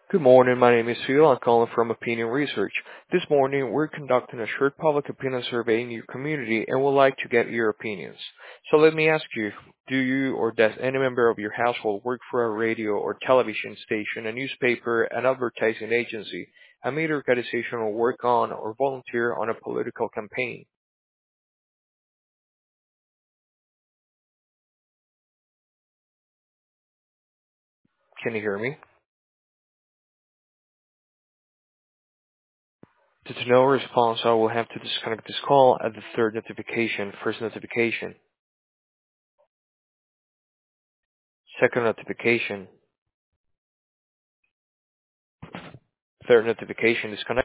Good morning. My name is Phil. I'm calling from Opinion Research. This morning, we're conducting a short public opinion survey in your community and would like to get your opinions. So let me ask you, do you or does any member of your household work for a radio or television station, a newspaper, an advertising agency, a media organization, or work on or volunteer on a political campaign? Can you hear me? Due to no response, I will have to disconnect this call at the third notification. First notification, second notification, third notification, disconnect.